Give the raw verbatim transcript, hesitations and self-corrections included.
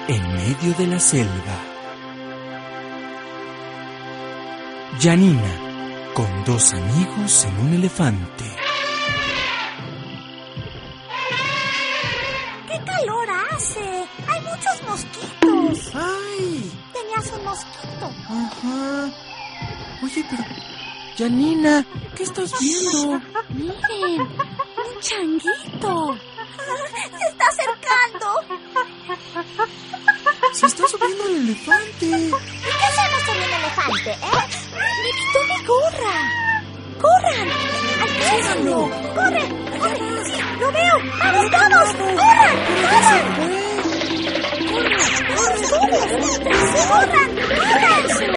en medio de la selva. Janina, con dos amigos en un elefante. ¡Qué calor hace! ¡Hay muchos mosquitos! ¡Ay! Tenías un mosquito. Ajá. Oye, pero... Janina, ¿qué estás viendo? Miren, un changuito. Se está acercando. Se está subiendo el elefante. ¿Y qué hacemos con un elefante, eh? Me quitó mi gorra. ¡Corran! ¡Alcánzalo! ¡Corre! ¡Corre! ¡Sí, lo veo! ¡Vamos todos! ¡Corran! ¡Corran! ¡Corran! ¡Corran! ¡Corran! ¡Corran! ¡Corran!